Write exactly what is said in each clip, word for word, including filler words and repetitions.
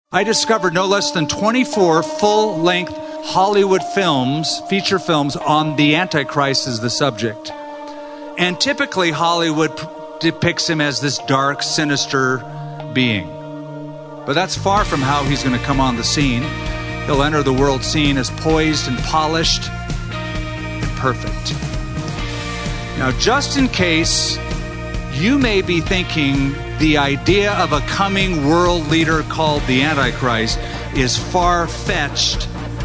I discovered no less than twenty-four full-length Hollywood films, feature films, on the Antichrist as the subject. And typically Hollywood p- depicts him as this dark, sinister being. But that's far from how he's going to come on the scene. He'll enter the world scene as poised and polished and perfect. Now, just in case you may be thinking the idea of a coming world leader called the Antichrist is far-fetched,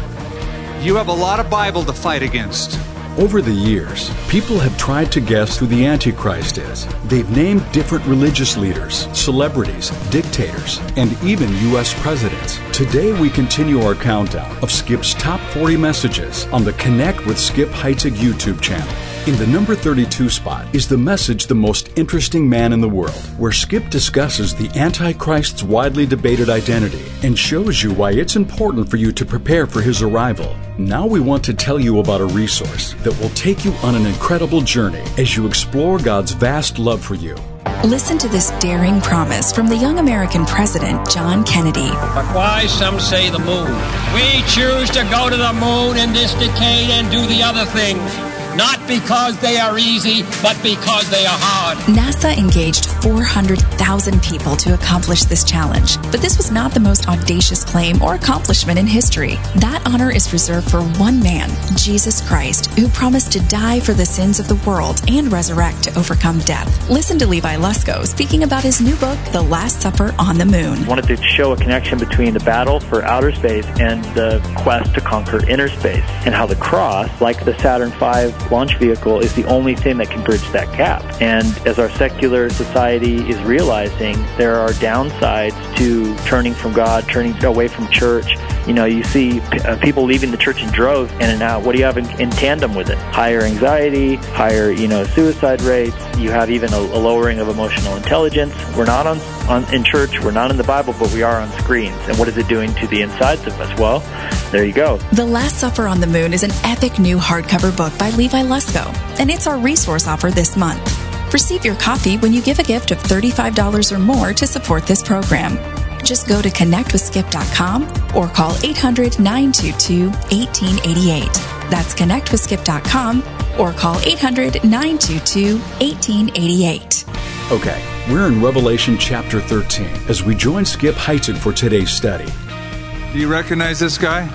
you have a lot of Bible to fight against. Over the years, people have tried to guess who the Antichrist is. They've named different religious leaders, celebrities, dictators, and even U S presidents. Today we continue our countdown of Skip's top forty messages on the Connect with Skip Heitzig YouTube channel. In the number thirty-two spot is the message The Most Interesting Man in the World, where Skip discusses the Antichrist's widely debated identity and shows you why it's important for you to prepare for his arrival. Now we want to tell you about a resource that will take you on an incredible journey as you explore God's vast love for you. Listen to this daring promise from the young American president, John Kennedy. But why some say the moon? We choose to go to the moon in this decade and do the other things. Not because they are easy, but because they are hard. NASA engaged four hundred thousand people to accomplish this challenge. But this was not the most audacious claim or accomplishment in history. That honor is reserved for one man, Jesus Christ, who promised to die for the sins of the world and resurrect to overcome death. Listen to Levi Lusko speaking about his new book, The Last Supper on the Moon. I wanted to show a connection between the battle for outer space and the quest to conquer inner space, and how the cross, like the Saturn five launch vehicle, is the only thing that can bridge that gap. And as our secular society is realizing, there are downsides to turning from God, turning away from church. You know, you see p- uh, people leaving the church in droves in and out. What do you have in, in tandem with it? Higher anxiety, higher, you know, suicide rates. You have even a, a lowering of emotional intelligence. We're not on, on in church, we're not in the Bible, but we are on screens. And what is it doing to the insides of us? Well, there you go. The Last Supper on the Moon is an epic new hardcover book by Levi Lusko, and it's our resource offer this month. Receive your copy when you give a gift of thirty-five dollars or more to support this program. Just go to connect with skip dot com or call eight hundred, nine two two, one eight eight eight. That's connect with skip dot com or call eight hundred, nine two two, one eight eight eight. Okay, we're in Revelation chapter thirteen as we join Skip Heitzig for today's study. Do you recognize this guy?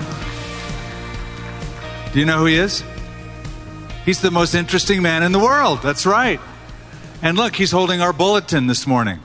Do you know who he is? He's the most interesting man in the world. That's right. And look, he's holding our bulletin this morning.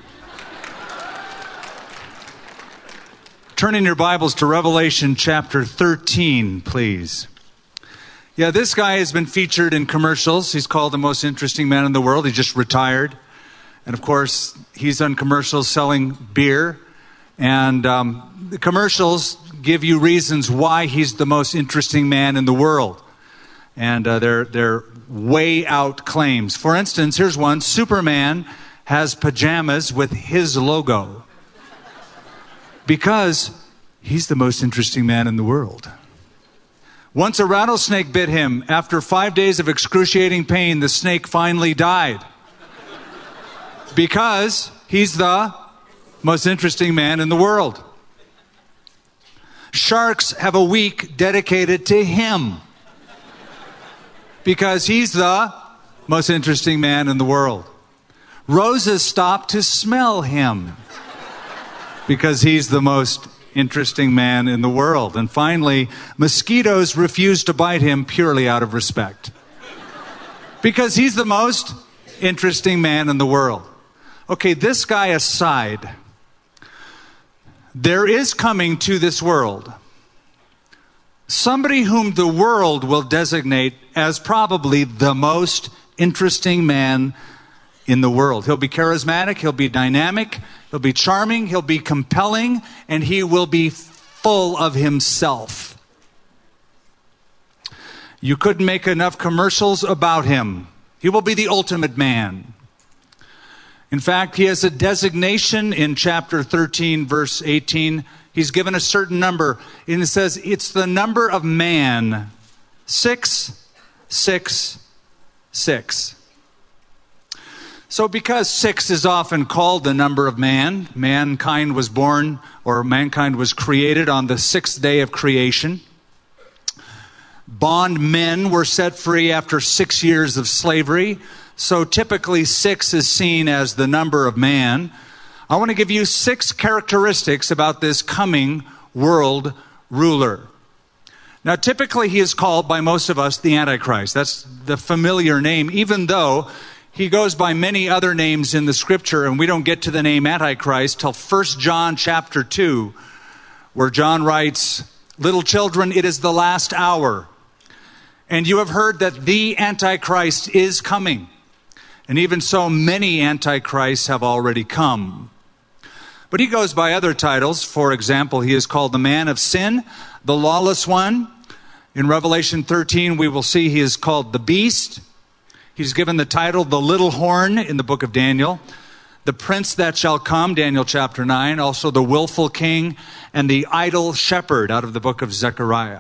Turn in your Bibles to Revelation chapter thirteen, please. Yeah, this guy has been featured in commercials. He's called the most interesting man in the world. He just retired. And of course, he's on commercials selling beer. And um, the commercials give you reasons why he's the most interesting man in the world. And uh, they're, they're way out claims. For instance, here's one. Superman has pajamas with his logo. Because he's the most interesting man in the world. Once a rattlesnake bit him. After five days of excruciating pain, the snake finally died. Because he's the most interesting man in the world. Sharks have a week dedicated to him. Because he's the most interesting man in the world. Roses stop to smell him. Because he's the most interesting man in the world. And finally, mosquitoes refuse to bite him purely out of respect. Because he's the most interesting man in the world. Okay, this guy aside, there is coming to this world somebody whom the world will designate as probably the most interesting man in the world. He'll be charismatic, he'll be dynamic, he'll be charming, he'll be compelling, and he will be full of himself. You couldn't make enough commercials about him. He will be the ultimate man. In fact, he has a designation in chapter thirteen, verse eighteen. He's given a certain number, and it says it's the number of man. Six, six, six. So because six is often called the number of man, mankind was born, or mankind was created on the sixth day of creation. Bondmen were set free after six years of slavery. So typically six is seen as the number of man. I want to give you six characteristics about this coming world ruler. Now, typically he is called by most of us the Antichrist. That's the familiar name, even though he goes by many other names in the scripture, and we don't get to the name Antichrist till First John chapter two, where John writes, "Little children, it is the last hour, and you have heard that the Antichrist is coming. And even so, many Antichrists have already come." But he goes by other titles. For example, he is called the man of sin, the lawless one. In Revelation thirteen, we will see he is called the beast. He's given the title, the little horn, in the book of Daniel. The prince that shall come, Daniel chapter nine. Also the willful king and the idle shepherd out of the book of Zechariah.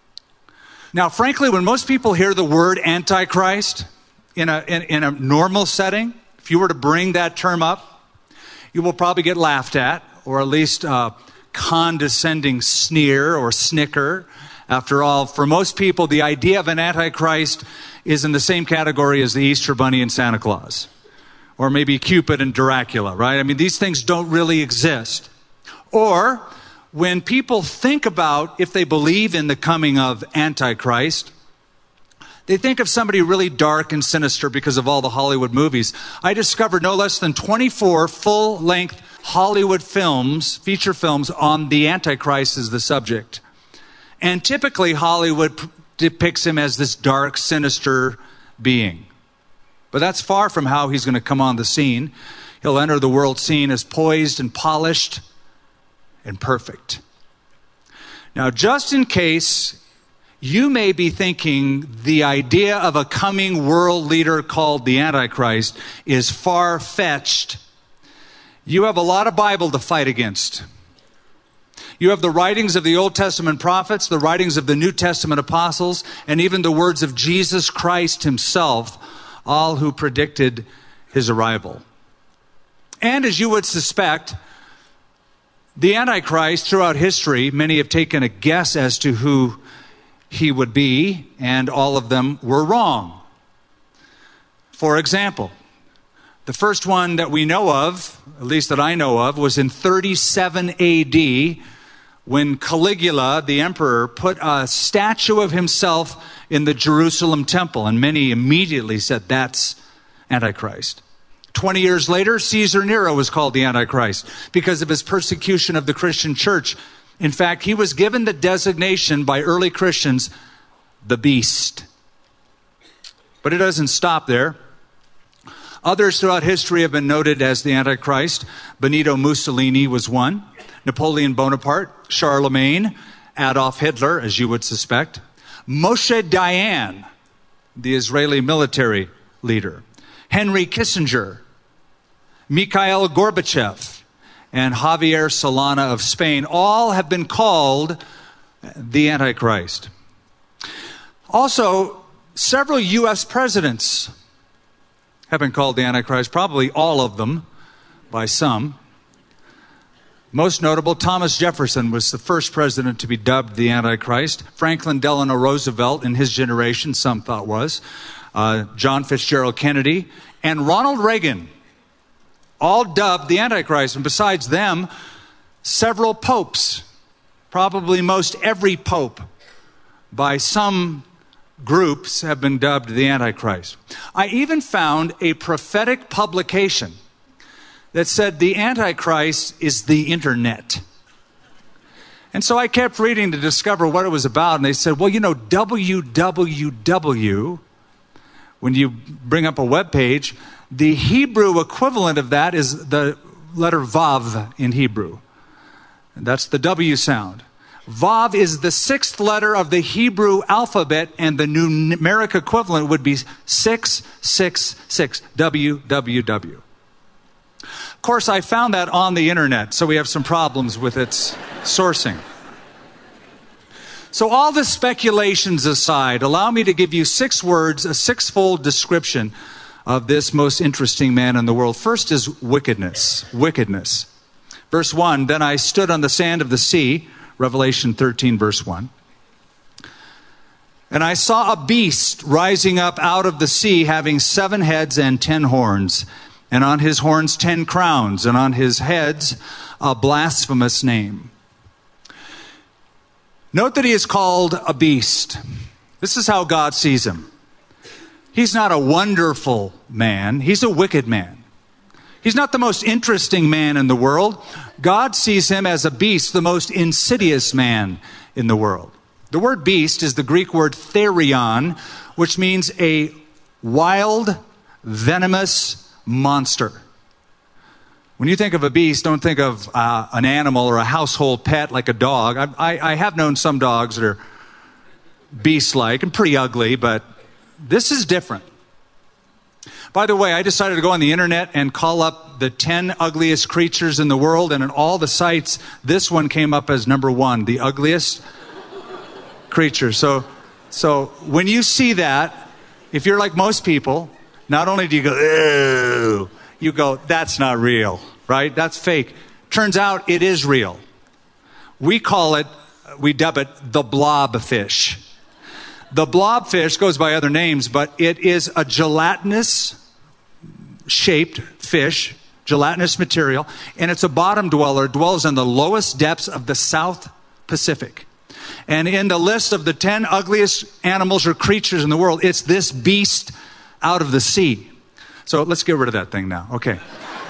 Now, frankly, when most people hear the word Antichrist in a, in, in a normal setting, if you were to bring that term up, you will probably get laughed at, or at least a condescending sneer or snicker. After all, for most people, the idea of an Antichrist is in the same category as the Easter Bunny and Santa Claus, or maybe Cupid and Dracula, right? I mean, these things don't really exist. Or when people think about if they believe in the coming of Antichrist, they think of somebody really dark and sinister because of all the Hollywood movies. I discovered no less than twenty-four full-length Hollywood films, feature films, on the Antichrist as the subject. And typically Hollywood p- depicts him as this dark, sinister being. But that's far from how he's going to come on the scene. He'll enter the world scene as poised and polished and perfect. Now, just in case you may be thinking the idea of a coming world leader called the Antichrist is far-fetched, you have a lot of Bible to fight against. You have the writings of the Old Testament prophets, the writings of the New Testament apostles, and even the words of Jesus Christ himself, all who predicted his arrival. And as you would suspect, the Antichrist throughout history, many have taken a guess as to who he would be, and all of them were wrong. For example, the first one that we know of, at least that I know of, was in thirty-seven A D, when Caligula, the emperor, put a statue of himself in the Jerusalem temple, and many immediately said, that's Antichrist. Twenty years later, Caesar Nero was called the Antichrist because of his persecution of the Christian church. In fact, he was given the designation by early Christians, the beast. But it doesn't stop there. Others throughout history have been noted as the Antichrist. Benito Mussolini was one. Napoleon Bonaparte, Charlemagne, Adolf Hitler, as you would suspect. Moshe Dayan, the Israeli military leader. Henry Kissinger, Mikhail Gorbachev, and Javier Solana of Spain, all have been called the Antichrist. Also, several U S presidents have been called the Antichrist, probably all of them by some. Most notable, Thomas Jefferson was the first president to be dubbed the Antichrist. Franklin Delano Roosevelt, in his generation, some thought was. Uh, John Fitzgerald Kennedy, and Ronald Reagan, all dubbed the Antichrist. And besides them, several popes, probably most every pope by some groups, have been dubbed the Antichrist. I even found a prophetic publication that said the Antichrist is the internet. And so I kept reading to discover what it was about, and they said, well, you know, W W W, when you bring up a web page, the Hebrew equivalent of that is the letter Vav in Hebrew. And that's the W sound. Vav is the sixth letter of the Hebrew alphabet, and the numeric equivalent would be six six six, W W W. Of course, I found that on the internet, so we have some problems with its sourcing. So all the speculations aside, allow me to give you six words, a six-fold description of this most interesting man in the world. First is wickedness. Wickedness. Verse one, then I stood on the sand of the sea, Revelation thirteen, verse one. And I saw a beast rising up out of the sea, having seven heads and ten horns, and on his horns ten crowns, and on his heads a blasphemous name. Note that he is called a beast. This is how God sees him. He's not a wonderful man. He's a wicked man. He's not the most interesting man in the world. God sees him as a beast, the most insidious man in the world. The word beast is the Greek word therion, which means a wild, venomous monster. When you think of a beast, don't think of uh, an animal or a household pet like a dog. I, I, I have known some dogs that are beast-like and pretty ugly, but this is different. By the way, I decided to go on the internet and call up the ten ugliest creatures in the world, and in all the sites, this one came up as number one, the ugliest creature. So, so when you see that, if you're like most people, not only do you go, ew, you go, that's not real, right? That's fake. Turns out it is real. We call it, we dub it the blobfish. The blobfish goes by other names, but it is a gelatinous shaped fish, gelatinous material, and it's a bottom dweller, dwells in the lowest depths of the South Pacific. And in the list of the ten ugliest animals or creatures in the world, it's this beast out of the sea. So let's get rid of that thing now. Okay.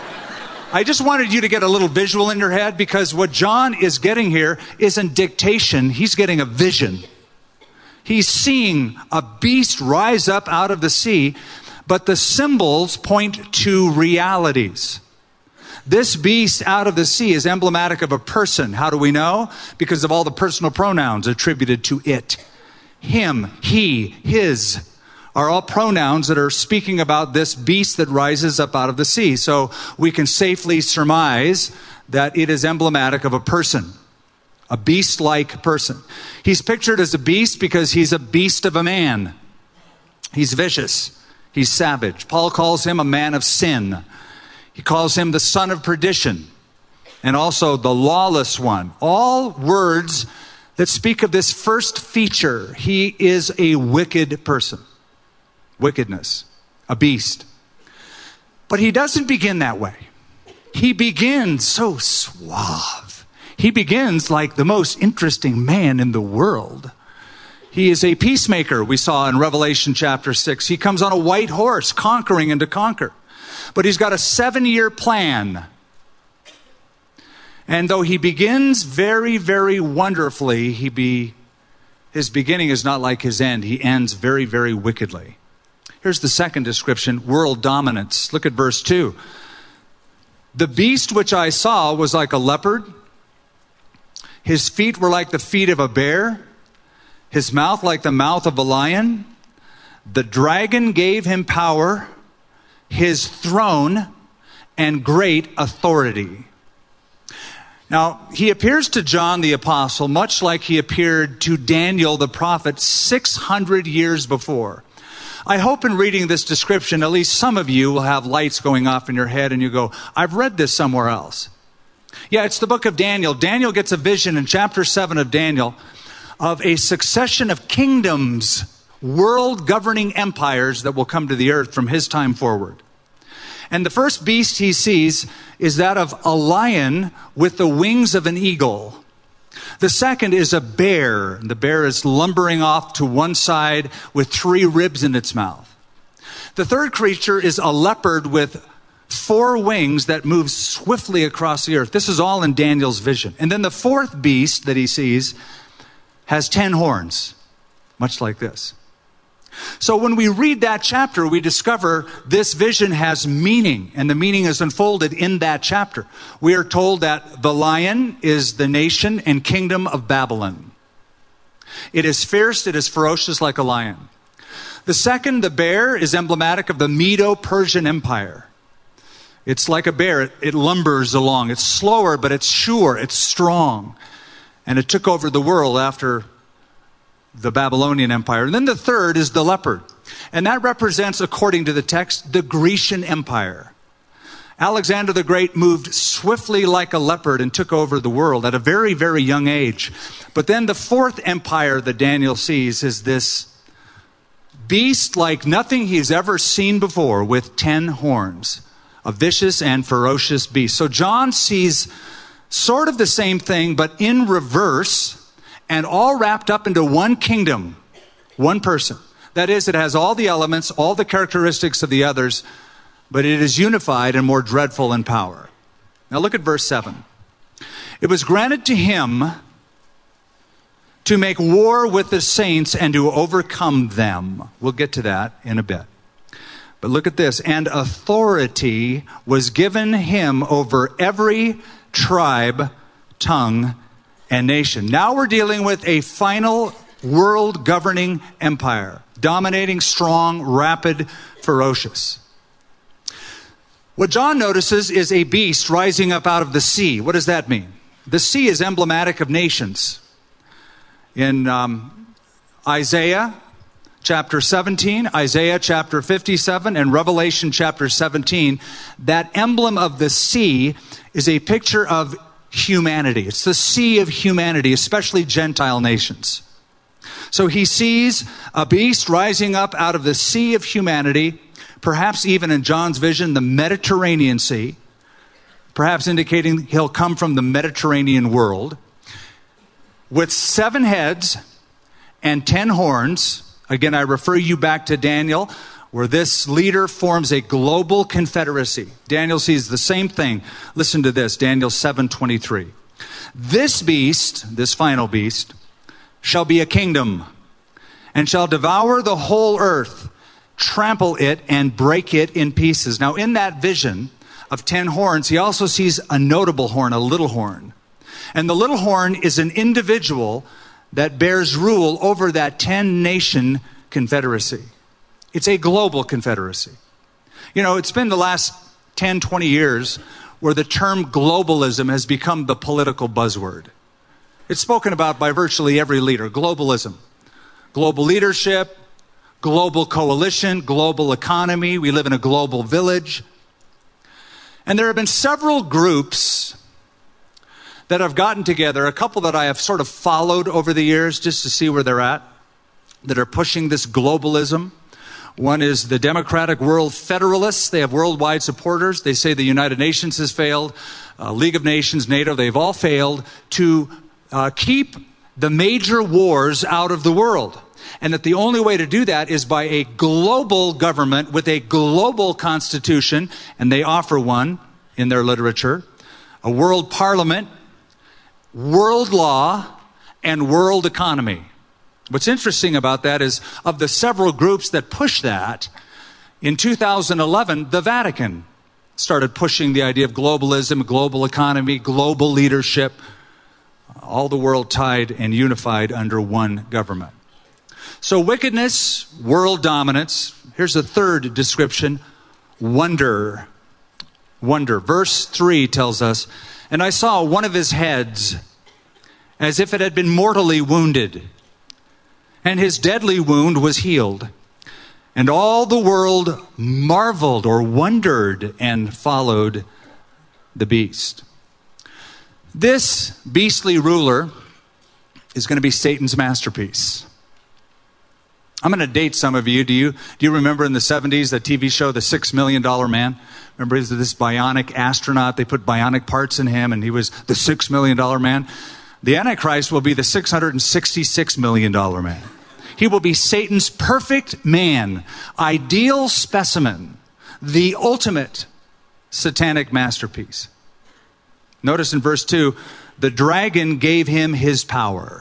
I just wanted you to get a little visual in your head, because what John is getting here isn't dictation. He's getting a vision. He's seeing a beast rise up out of the sea, but the symbols point to realities. This beast out of the sea is emblematic of a person. How do we know? Because of all the personal pronouns attributed to it. Him, he, his are all pronouns that are speaking about this beast that rises up out of the sea. So we can safely surmise that it is emblematic of a person, a beast-like person. He's pictured as a beast because he's a beast of a man. He's vicious. He's savage. Paul calls him a man of sin. He calls him the son of perdition and also the lawless one. All words that speak of this first feature. He is a wicked person. Wickedness. A beast. But he doesn't begin that way. He begins so suave. He begins like the most interesting man in the world. He is a peacemaker, we saw in Revelation chapter six. He comes on a white horse, conquering and to conquer. But he's got a seven-year plan. And though he begins very, very wonderfully, he be, his beginning is not like his end. He ends very, very wickedly. Here's the second description, world dominance. Look at verse two. The beast which I saw was like a leopard. His feet were like the feet of a bear. His mouth like the mouth of a lion. The dragon gave him power, his throne, and great authority. Now, he appears to John the Apostle much like he appeared to Daniel the prophet six hundred years before. I hope in reading this description, at least some of you will have lights going off in your head and you go, I've read this somewhere else. Yeah, it's the book of Daniel. Daniel gets a vision in chapter seven of Daniel of a succession of kingdoms, world governing empires that will come to the earth from his time forward. And the first beast he sees is that of a lion with the wings of an eagle. The second is a bear. The bear is lumbering off to one side with three ribs in its mouth. The third creature is a leopard with four wings that moves swiftly across the earth. This is all in Daniel's vision. And then the fourth beast that he sees has ten horns, much like this. So when we read that chapter, we discover this vision has meaning, and the meaning is unfolded in that chapter. We are told that the lion is the nation and kingdom of Babylon. It is fierce, it is ferocious like a lion. The second, the bear, is emblematic of the Medo-Persian Empire. It's like a bear, it, it lumbers along. It's slower, but it's sure, it's strong. And it took over the world after the Babylonian Empire. And then the third is the leopard. And that represents, according to the text, the Grecian Empire. Alexander the Great moved swiftly like a leopard and took over the world at a very, very young age. But then the fourth empire that Daniel sees is this beast like nothing he's ever seen before, with ten horns, a vicious and ferocious beast. So John sees sort of the same thing, but in reverse, and all wrapped up into one kingdom, one person. That is, it has all the elements, all the characteristics of the others, but it is unified and more dreadful in power. Now look at verse seven. It was granted to him to make war with the saints and to overcome them. We'll get to that in a bit. But look at this. And authority was given him over every tribe, tongue, and nation. Now we're dealing with a final world governing empire, dominating, strong, rapid, ferocious. What John notices is a beast rising up out of the sea. What does that mean? The sea is emblematic of nations. In um, Isaiah chapter seventeen, Isaiah chapter fifty-seven, and Revelation chapter seventeen, that emblem of the sea is a picture of humanity. It's the sea of humanity, especially Gentile nations. So he sees a beast rising up out of the sea of humanity, perhaps even in John's vision, the Mediterranean Sea, perhaps indicating he'll come from the Mediterranean world, with seven heads and ten horns. Again, I refer you back to Daniel, where this leader forms a global confederacy. Daniel sees the same thing. Listen to this, Daniel seven twenty-three. This beast, this final beast, shall be a kingdom, and shall devour the whole earth, trample it, and break it in pieces. Now, in that vision of ten horns, he also sees a notable horn, a little horn. And the little horn is an individual that bears rule over that ten-nation confederacy. It's a global confederacy. You know, it's been the last ten, twenty years where the term globalism has become the political buzzword. It's spoken about by virtually every leader. Globalism. Global leadership, global coalition, global economy. We live in a global village. And there have been several groups that have gotten together, a couple that I have sort of followed over the years just to see where they're at, that are pushing this globalism. One is the Democratic World Federalists. They have worldwide supporters. They say the United Nations has failed, uh, League of Nations, NATO, they've all failed to uh, keep the major wars out of the world. And that the only way to do that is by a global government with a global constitution, and they offer one in their literature, a world parliament, world law, and world economy. What's interesting about that is, of the several groups that push that, in two thousand eleven, the Vatican started pushing the idea of globalism, global economy, global leadership, all the world tied and unified under one government. So wickedness, world dominance. Here's a third description, wonder. Wonder. Verse three tells us, and I saw one of his heads as if it had been mortally wounded, and his deadly wound was healed. And all the world marveled or wondered and followed the beast. This beastly ruler is going to be Satan's masterpiece. I'm going to date some of you. Do you do you remember in the seventies that T V show, The Six Million Dollar Man? Remember he's this bionic astronaut. They put bionic parts in him, and he was the Six Million Dollar Man. The Antichrist will be the six hundred sixty-six million dollar man. He will be Satan's perfect man, ideal specimen, the ultimate satanic masterpiece. Notice in verse two, the dragon gave him his power.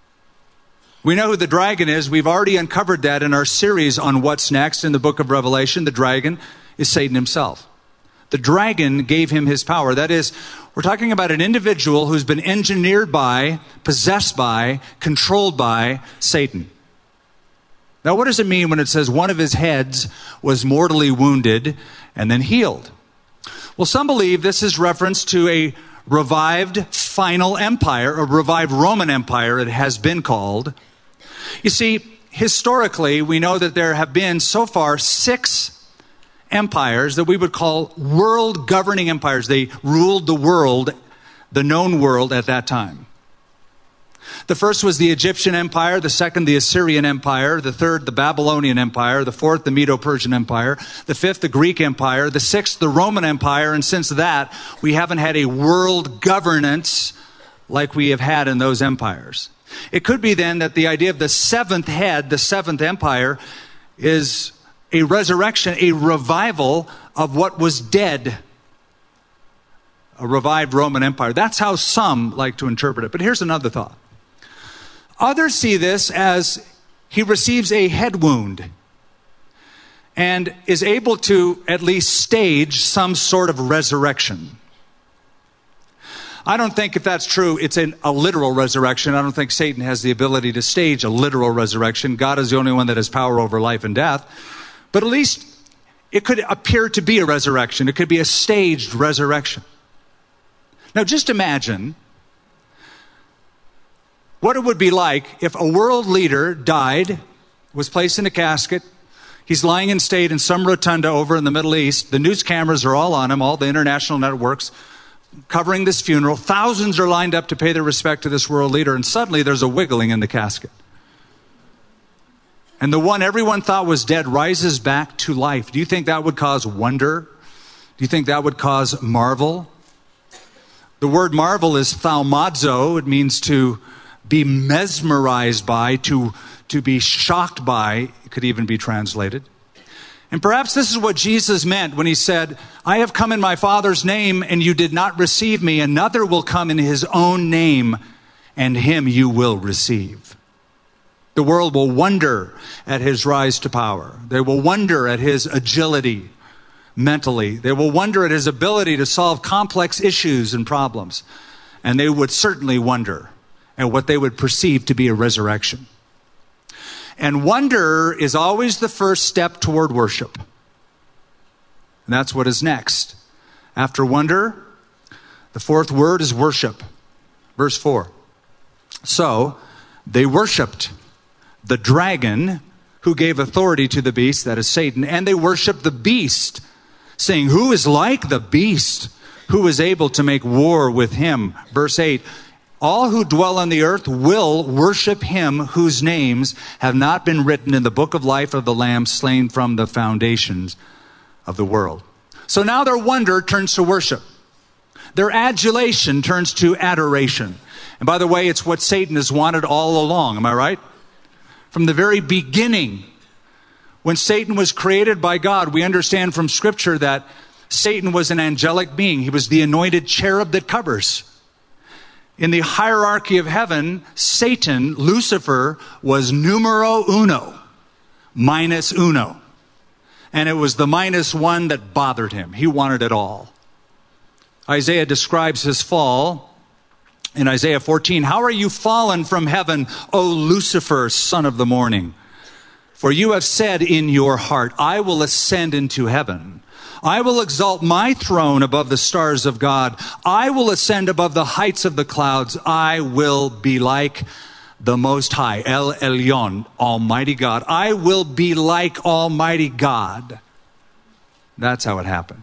We know who the dragon is. We've already uncovered that in our series on What's Next in the book of Revelation. The dragon is Satan himself. The dragon gave him his power. That is, we're talking about an individual who's been engineered by, possessed by, controlled by Satan. Now, what does it mean when it says one of his heads was mortally wounded and then healed? Well, some believe this is reference to a revived final empire, a revived Roman Empire, it has been called. You see, historically, we know that there have been so far six empires that we would call world governing empires. They ruled the world, the known world at that time. The first was the Egyptian Empire, the second, the Assyrian Empire, the third, the Babylonian Empire, the fourth, the Medo-Persian Empire, the fifth, the Greek Empire, the sixth, the Roman Empire, and since that, we haven't had a world governance like we have had in those empires. It could be then that the idea of the seventh head, the seventh empire, is a resurrection, a revival of what was dead. A revived Roman Empire. That's how some like to interpret it. But here's another thought. Others see this as he receives a head wound and is able to at least stage some sort of resurrection. I don't think if that's true, it's an, a literal resurrection. I don't think Satan has the ability to stage a literal resurrection. God is the only one that has power over life and death. But at least it could appear to be a resurrection. It could be a staged resurrection. Now just imagine what it would be like if a world leader died, was placed in a casket. He's lying in state in some rotunda over in the Middle East. The news cameras are all on him, all the international networks covering this funeral. Thousands are lined up to pay their respect to this world leader, and suddenly there's a wiggling in the casket. And the one everyone thought was dead rises back to life. Do you think that would cause wonder? Do you think that would cause marvel? The word marvel is thaumazo. It means to be mesmerized by, to, to be shocked by. It could even be translated. And perhaps this is what Jesus meant when he said, I have come in my Father's name and you did not receive me. Another will come in his own name and him you will receive. The world will wonder at his rise to power. They will wonder at his agility mentally. They will wonder at his ability to solve complex issues and problems. And they would certainly wonder at what they would perceive to be a resurrection. And wonder is always the first step toward worship. And that's what is next. After wonder, the fourth word is worship. Verse four. So they worshiped the dragon who gave authority to the beast, that is Satan, and they worshiped the beast, saying, who is like the beast? Who is able to make war with him? Verse eight. All who dwell on the earth will worship him whose names have not been written in the book of life of the Lamb slain from the foundations of the world. So now their wonder turns to worship. Their adulation turns to adoration. And by the way, it's what Satan has wanted all along. Am I right? From the very beginning, when Satan was created by God, we understand from Scripture that Satan was an angelic being. He was the anointed cherub that covers. In the hierarchy of heaven, Satan, Lucifer, was numero uno, minus uno. And it was the minus one that bothered him. He wanted it all. Isaiah describes his fall in Isaiah fourteen. How are you fallen from heaven, O Lucifer, son of the morning? For you have said in your heart, I will ascend into heaven. I will exalt my throne above the stars of God. I will ascend above the heights of the clouds. I will be like the Most High, El Elyon, Almighty God. I will be like Almighty God. That's how it happened.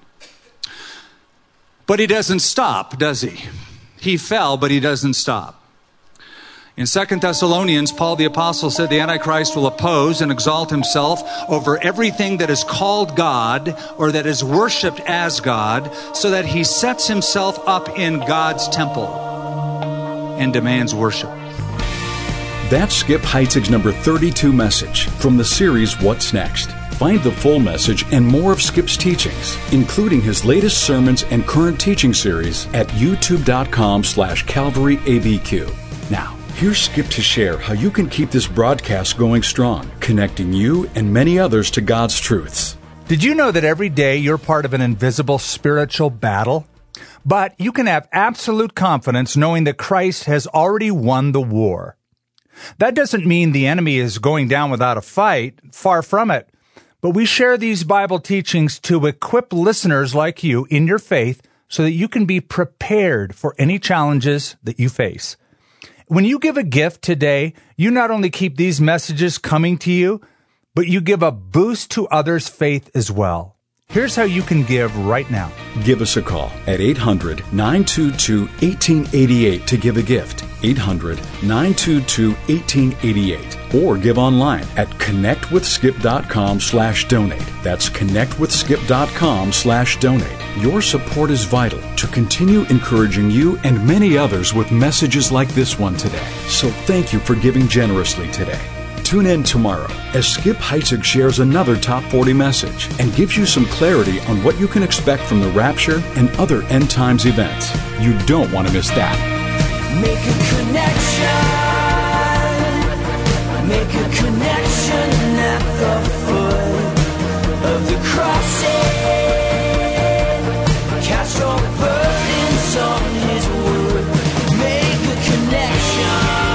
But he doesn't stop, does he? He fell, but he doesn't stop. In Second Thessalonians, Paul the Apostle said the Antichrist will oppose and exalt himself over everything that is called God or that is worshipped as God, so that he sets himself up in God's temple and demands worship. That's Skip Heitzig's number thirty-two message from the series What's Next? Find the full message and more of Skip's teachings, including his latest sermons and current teaching series at youtube.com slash Calvary ABQ. Now, here's Skip to share how you can keep this broadcast going strong, connecting you and many others to God's truths. Did you know that every day you're part of an invisible spiritual battle? But you can have absolute confidence knowing that Christ has already won the war. That doesn't mean the enemy is going down without a fight. Far from it. But we share these Bible teachings to equip listeners like you in your faith so that you can be prepared for any challenges that you face. when you give a gift today, you not only keep these messages coming to you, but you give a boost to others' faith as well. Here's how you can give right now. Give us a call at eight hundred, nine two two, one eight eight eight to give a gift. eight hundred, nine two two, one eight eight eight. Or give online at connectwithskip.com slash donate. That's connectwithskip.com slash donate. Your support is vital to continue encouraging you and many others with messages like this one today. So thank you for giving generously today. Tune in tomorrow as Skip Heitzig shares another Top forty message and gives you some clarity on what you can expect from the rapture and other end times events. You don't want to miss that. Make a connection. Make a connection at the foot of the crossing. Cast your burdens on His word. Make a connection.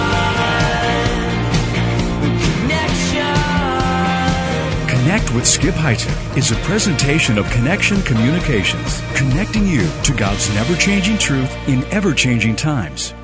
Connect with Skip Heitzig is a presentation of Connection Communications, connecting you to God's never-changing truth in ever-changing times.